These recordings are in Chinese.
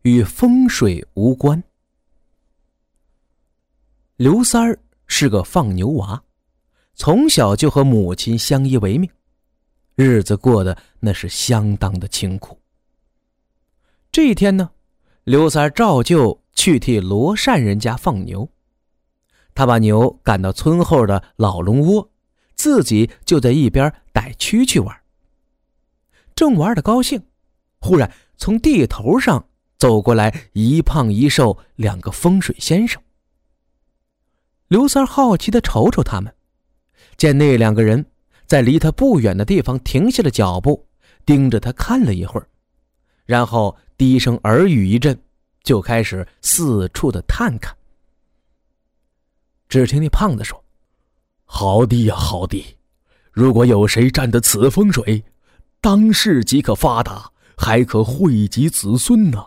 与风水无关。刘三儿是个放牛娃，从小就和母亲相依为命，日子过得那是相当的清苦。这一天呢，刘三儿照旧去替罗善人家放牛。他把牛赶到村后的老龙窝，自己就在一边逮蛐蛐玩。正玩得高兴，忽然从地头上走过来一胖一瘦两个风水先生。刘三好奇地瞅瞅他们，见那两个人在离他不远的地方停下了脚步，盯着他看了一会儿，然后低声耳语一阵，就开始四处的探看。只听那胖子说：好地呀好地，如果有谁占得此风水，当世即可发达，还可惠及子孙呢。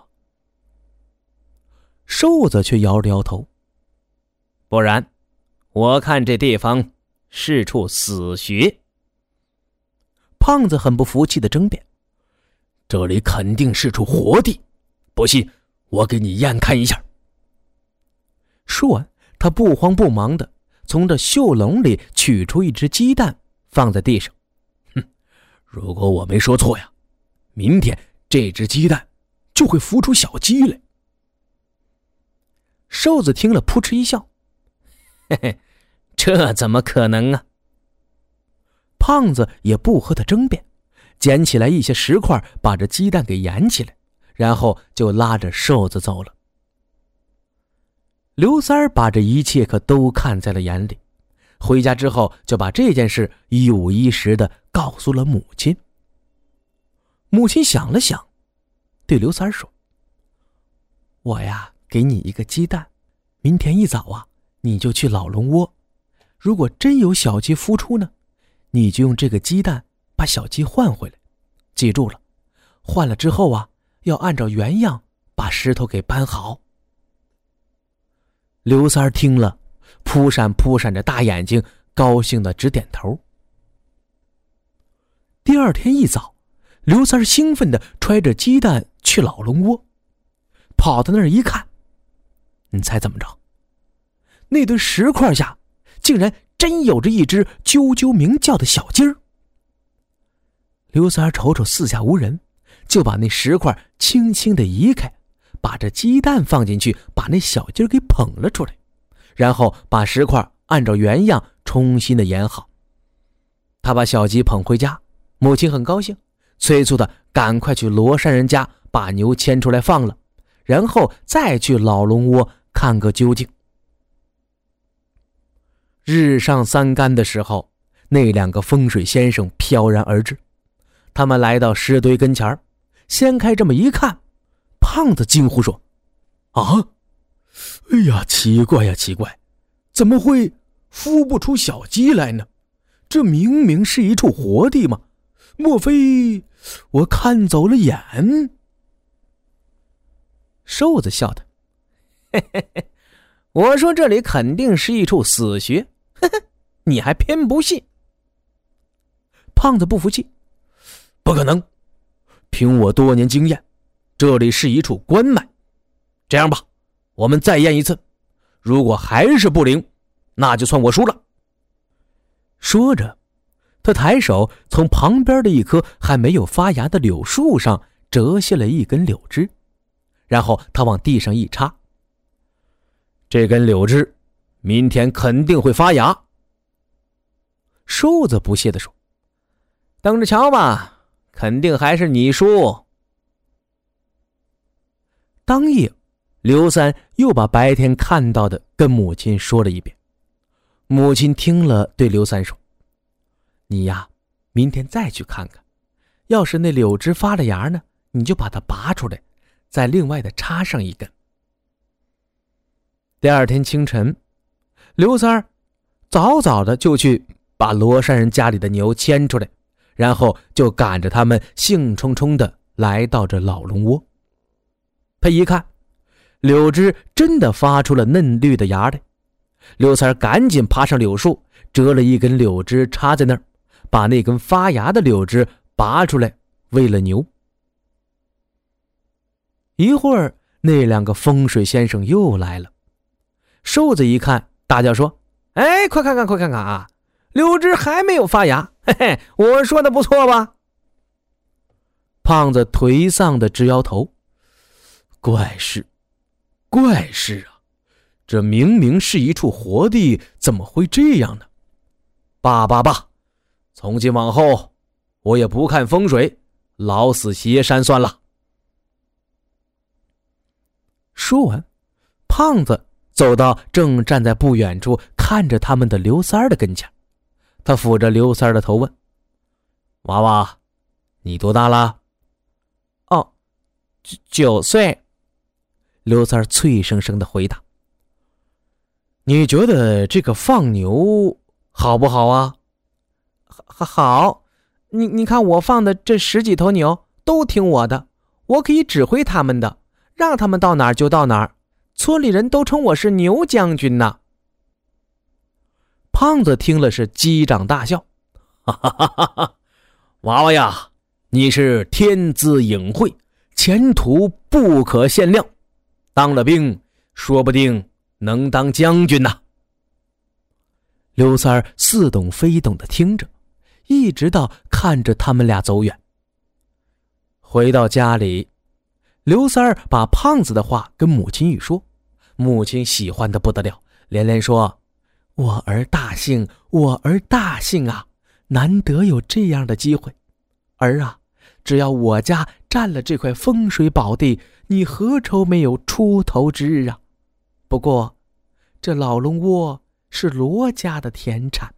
瘦子却摇了摇头：不然，我看这地方是处死穴。胖子很不服气地争辩：这里肯定是处活地，不信我给你验看一下。说完，他不慌不忙地从这袖笼里取出一只鸡蛋，放在地上。如果我没说错呀，明天这只鸡蛋就会孵出小鸡来。瘦子听了扑哧一笑：嘿嘿，这怎么可能啊？胖子也不和他争辩，捡起来一些石块，把这鸡蛋给沿起来，然后就拉着瘦子走了。刘三儿把这一切可都看在了眼里，回家之后就把这件事一五一十地告诉了母亲。母亲想了想，对刘三儿说：我呀，给你一个鸡蛋，明天一早啊，你就去老龙窝，如果真有小鸡孵出呢，你就用这个鸡蛋把小鸡换回来。记住了，换了之后啊，要按照原样把石头给搬好。刘三儿听了，扑闪扑闪着大眼睛，高兴的直点头。第二天一早，刘三儿兴奋地揣着鸡蛋去老龙窝，跑到那儿一看，你猜怎么着？那堆石块下竟然真有着一只啾啾鸣叫的小鸡儿。刘三儿瞅瞅四下无人，就把那石块轻轻地移开，把这鸡蛋放进去，把那小鸡儿给捧了出来，然后把石块按照原样重新的沿好。他把小鸡捧回家，母亲很高兴，催促的赶快去罗山人家把牛牵出来放了，然后再去老龙窝看个究竟。日上三竿的时候，那两个风水先生飘然而至。他们来到石堆跟前，掀开这么一看，胖子惊呼说：啊，哎呀，奇怪呀奇怪，怎么会孵不出小鸡来呢？这明明是一处活地嘛，莫非我看走了眼？瘦子笑他：嘿嘿嘿，我说这里肯定是一处死穴，呵呵，你还偏不信。胖子不服气：不可能，凭我多年经验，这里是一处关脉。这样吧，我们再验一次，如果还是不灵，那就算我输了。说着，他抬手从旁边的一棵还没有发芽的柳树上折下了一根柳枝，然后他往地上一插。这根柳枝明天肯定会发芽。瘦子不屑地说：等着瞧吧，肯定还是你输。当夜，刘三又把白天看到的跟母亲说了一遍。母亲听了，对刘三说：你呀，明天再去看看，要是那柳枝发了芽呢，你就把它拔出来，再另外的插上一根。第二天清晨，刘三儿早早的就去把罗山人家里的牛牵出来，然后就赶着他们兴冲冲的来到这老龙窝。他一看，柳枝真的发出了嫩绿的芽来。刘三儿赶紧爬上柳树，折了一根柳枝插在那儿，把那根发芽的柳枝拔出来喂了牛。一会儿， 那两个风水先生又来了。瘦子一看，大叫说：哎，快看看快看看啊，柳枝还没有发芽，嘿嘿，我说的不错吧？胖子颓丧的直摇头，怪事啊，这明明是一处活地，怎么会这样呢？罢，从今往后我也不看风水，老死斜山算了。说完，胖子走到正站在不远处看着他们的刘三儿的跟前，他抚着刘三儿的头问：娃娃，你多大了？哦，9岁。刘三儿脆生生的回答。你觉得这个放牛好不好啊？好，你看我放的这10几头牛都听我的，我可以指挥他们的，让他们到哪儿就到哪儿，村里人都称我是牛将军呢。胖子听了是击掌大笑，哈哈哈哈哈！娃娃呀，你是天资颖慧，前途不可限量，当了兵说不定能当将军呐。刘三儿似懂非懂的听着，一直到看着他们俩走远。回到家里，刘三儿把胖子的话跟母亲一说，母亲喜欢的不得了，连连说：我儿大幸，我儿大幸啊，难得有这样的机会。儿啊，只要我家占了这块风水宝地，你何愁没有出头之日啊？不过这老龙窝是罗家的田产。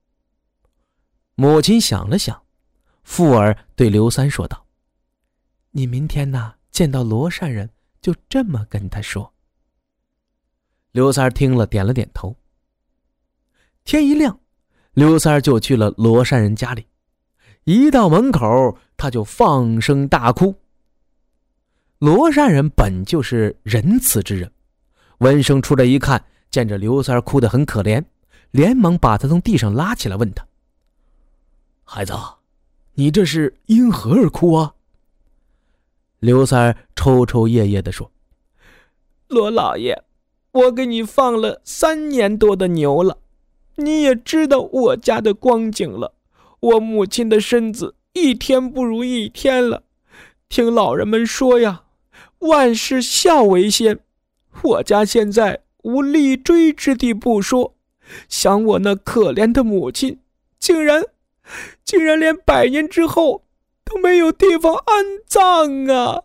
母亲想了想，附耳对刘三说道：你明天呢，见到罗善人就这么跟他说。刘三听了点了点头。天一亮，刘三就去了罗善人家里，一到门口他就放声大哭。罗善人本就是仁慈之人，闻声出来一看，见着刘三哭得很可怜，连忙把他从地上拉起来，问他：孩子，你这是因何而哭啊？刘三抽抽噎噎地说：罗老爷，我给你放了3年多的牛了，你也知道我家的光景了，我母亲的身子一天不如一天了，听老人们说呀，万事孝为先，我家现在无立锥之地不说，想我那可怜的母亲竟然连100年之后都没有地方安葬啊！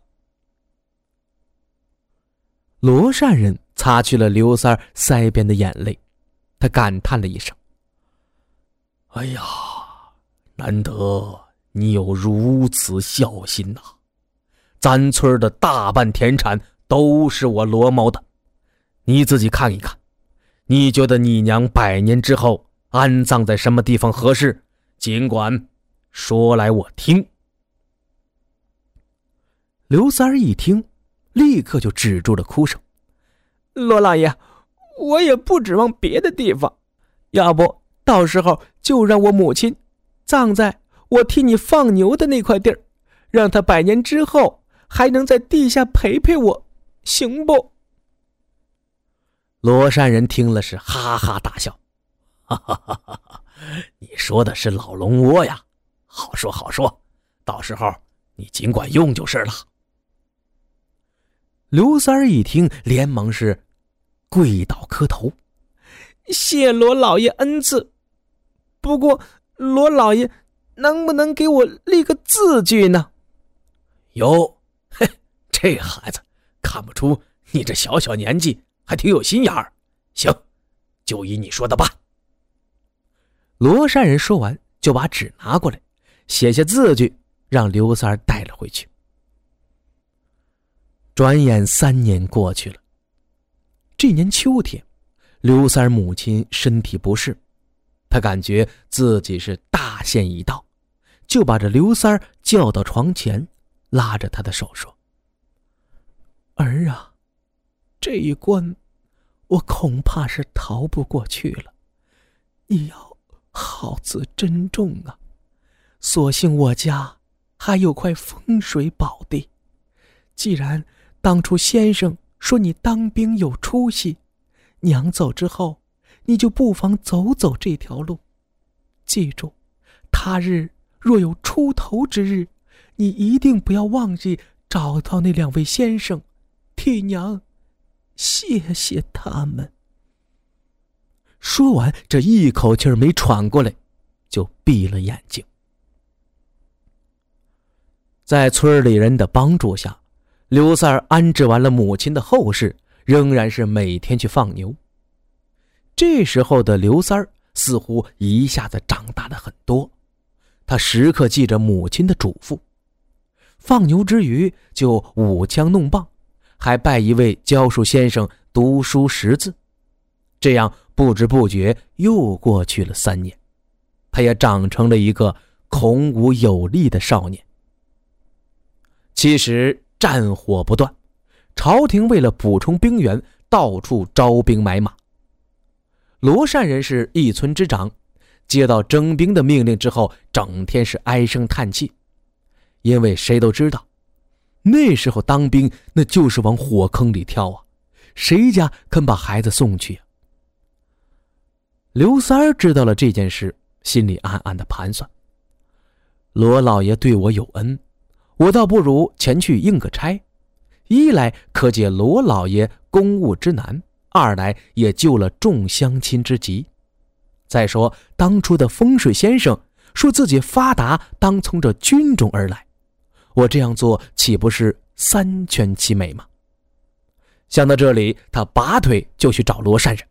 罗善人擦去了刘三腮边的眼泪，他感叹了一声：哎呀，难得你有如此孝心呐！咱村的大半田产都是我罗某的，你自己看一看，你觉得你娘100年之后安葬在什么地方合适？尽管说来我听。刘三一听，立刻就止住了哭声。罗老爷，我也不指望别的地方，要不到时候就让我母亲葬在我替你放牛的那块地儿，让她100年之后还能在地下陪陪我，行不？罗善人听了是哈哈大笑，哈哈哈哈，你说的是老龙窝呀，好说好说，到时候你尽管用就是了。刘三一听，连忙是跪倒磕头：谢罗老爷恩赐，不过罗老爷能不能给我立个字据呢？哟，嘿，这孩子看不出你这小小年纪还挺有心眼儿，行，就依你说的办。罗善人说完，就把纸拿过来，写下字据，让刘三带了回去。转眼3年过去了。这年秋天，刘三母亲身体不适，她感觉自己是大限已到，就把这刘三叫到床前，拉着他的手说：儿啊，这一关我恐怕是逃不过去了，你要好自珍重啊，所幸我家还有块风水宝地，既然当初先生说你当兵有出息，娘走之后，你就不妨走走这条路。记住，他日若有出头之日，你一定不要忘记找到那2位先生，替娘谢谢他们。” 说完，这一口气没喘过来，就闭了眼睛。在村里人的帮助下，刘三儿安置完了母亲的后事，仍然是每天去放牛。这时候的刘三儿似乎一下子长大了很多，他时刻记着母亲的嘱咐，放牛之余就舞枪弄棒，还拜一位教书先生读书识字。这样不知不觉又过去了3年，他也长成了一个孔武有力的少年。其实战火不断，朝廷为了补充兵员，到处招兵买马。罗善人是一村之长，接到征兵的命令之后，整天是唉声叹气，因为谁都知道，那时候当兵那就是往火坑里跳啊，谁家肯把孩子送去啊？刘三儿知道了这件事，心里暗暗的盘算，罗老爷对我有恩，我倒不如前去应个差，一来可解罗老爷公务之难，二来也救了众乡亲之急。再说当初的风水先生说自己发达当从这军中而来，我这样做岂不是3全其美吗？想到这里，他拔腿就去找罗善人。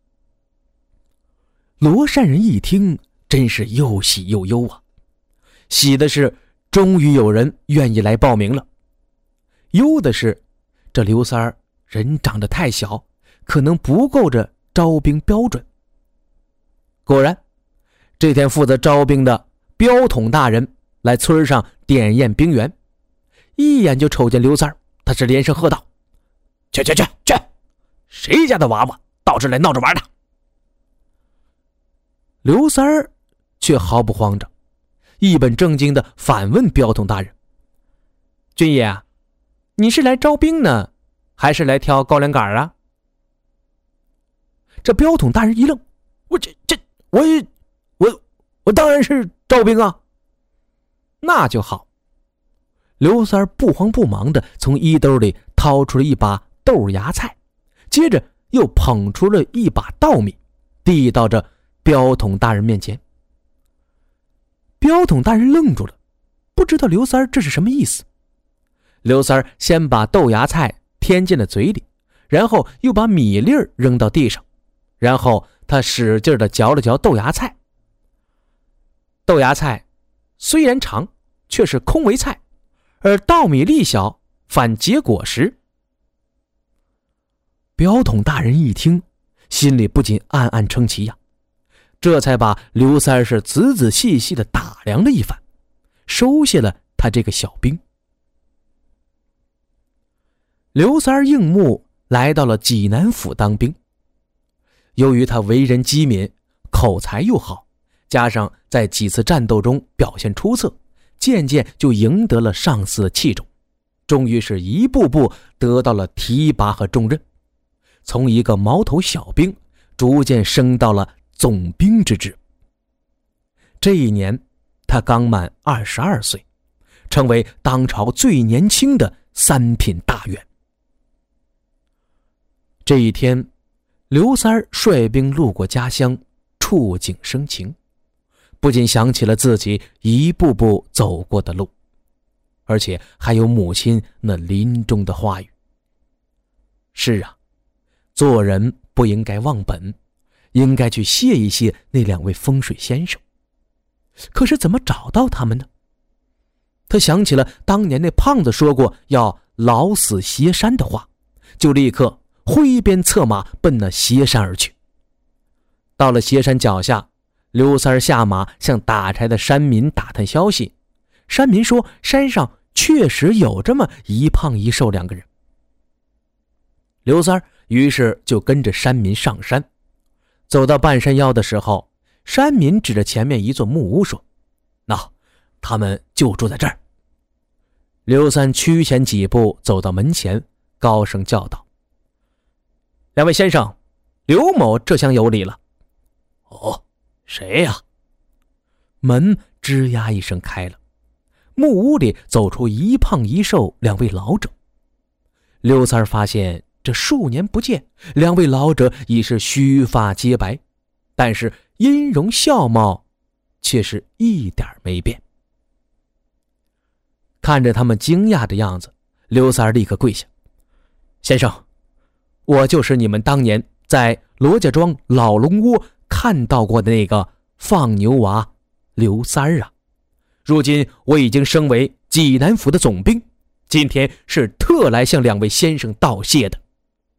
罗善人一听，真是又喜又忧啊。喜的是终于有人愿意来报名了，忧的是这刘三儿人长得太小，可能不够这招兵标准。果然，这天负责招兵的标统大人来村上点验兵员，一眼就瞅见刘三儿，他是连声喝道：“去！谁家的娃娃到这来闹着玩的？”刘三儿却毫不慌张，一本正经地反问标统大人：“军爷啊，你是来招兵呢，还是来挑高粱杆啊？”这标统大人一愣：“我当然是招兵啊。”那就好。刘三儿不慌不忙地从衣兜里掏出了一把豆芽菜，接着又捧出了一把稻米，递到这标统大人面前。标统大人愣住了，不知道刘三儿这是什么意思。刘三儿先把豆芽菜添进了嘴里，然后又把米粒儿扔到地上，然后他使劲地嚼了嚼豆芽菜。豆芽菜虽然长，却是空为菜，而稻米粒小，反结果实。标统大人一听，心里不禁暗暗称奇呀，这才把刘三儿是仔仔细细地打量了一番，收下了他这个小兵。刘三儿应募来到了济南府当兵，由于他为人机敏，口才又好，加上在几次战斗中表现出色，渐渐就赢得了上司的器重，终于是一步步得到了提拔和重任，从一个毛头小兵逐渐升到了总兵之职。这一年他刚满22岁，成为当朝最年轻的3品大员。这一天，刘三儿率兵路过家乡，触景生情，不禁想起了自己一步步走过的路，而且还有母亲那临终的话语。是啊，做人不应该忘本，应该去谢一谢那2位风水先生。可是怎么找到他们呢？他想起了当年那胖子说过要老死斜山的话，就立刻挥鞭策马奔那斜山而去。到了斜山脚下，刘三儿下马向打柴的山民打探消息。山民说山上确实有这么一胖一瘦2个人。刘三儿于是就跟着山民上山，走到半山腰的时候，山民指着前面一座木屋说：“他们就住在这儿。”刘三趋前几步走到门前， 高声叫道：“两位先生，刘某这厢有礼了。”“ 哦，谁呀？” 门吱呀一声开了，木屋里走出一胖一瘦两位老者。刘三发现这数年不见，两位老者已是须发皆白，但是音容笑貌却是一点没变。看着他们惊讶的样子，刘三立刻跪下：“先生，我就是你们当年在罗家庄老龙窝看到过的那个放牛娃刘三啊！如今我已经升为济南府的总兵，今天是特来向两位先生道谢的。”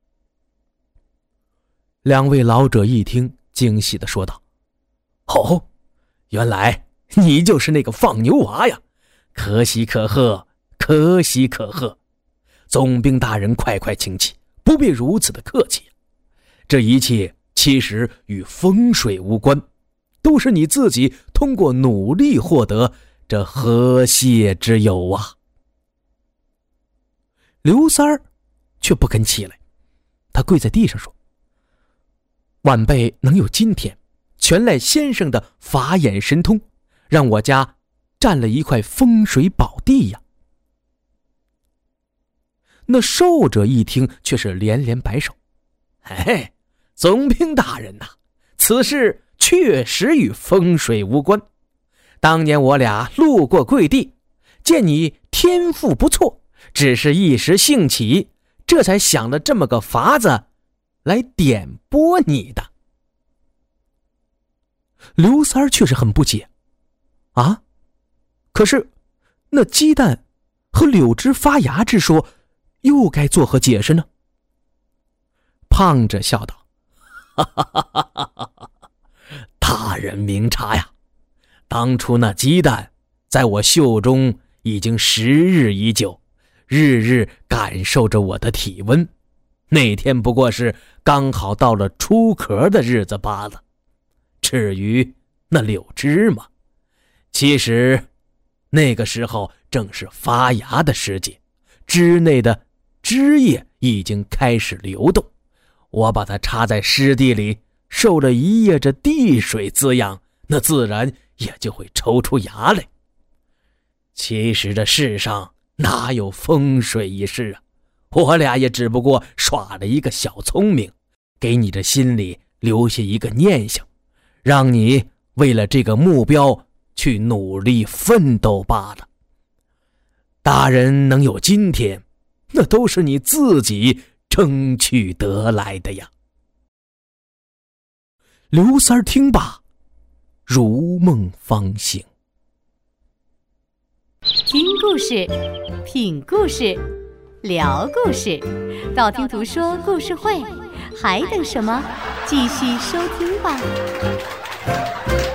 两位老者一听，惊喜地说道：“ 哦，原来你就是那个放牛娃呀！可喜可贺，可喜可贺！总兵大人快快请起，不必如此的客气。这一切其实与风水无关，都是你自己通过努力获得这河蟹之有啊！” 刘三儿却不肯起来，他跪在地上说：“晚辈能有今天，全赖先生的法眼神通，让我家占了一块风水宝地呀。”那瘦者一听，却是连连摆手：“ 嘿，总兵大人呐，此事确实与风水无关。当年我俩路过贵地，见你天赋不错，只是一时兴起，这才想了这么个法子来点拨你的。” 刘三儿却是很不解：“啊，可是那鸡蛋和柳枝发芽之说又该作何解释呢？” 胖者笑道：“哈哈哈哈哈哈！大人明察呀！当初那鸡蛋在我袖中已经10日已久，日日感受着我的体温，那天不过是刚好到了出壳的日子罢了。至于那柳枝嘛，其实那个时候正是发芽的时节，枝内的枝叶已经开始流动，我把它插在湿地里，受了一夜这地水滋养，那自然也就会抽出芽来。其实这世上哪有风水一事啊？我俩也只不过耍了一个小聪明，给你这心里留下一个念想，让你为了这个目标去努力奋斗罢了。大人能有今天，那都是你自己争取得来的呀。” 刘三儿听罢，如梦方醒。 听故事，品故事，聊故事，道听途说故事会，还等什么？继续收听吧。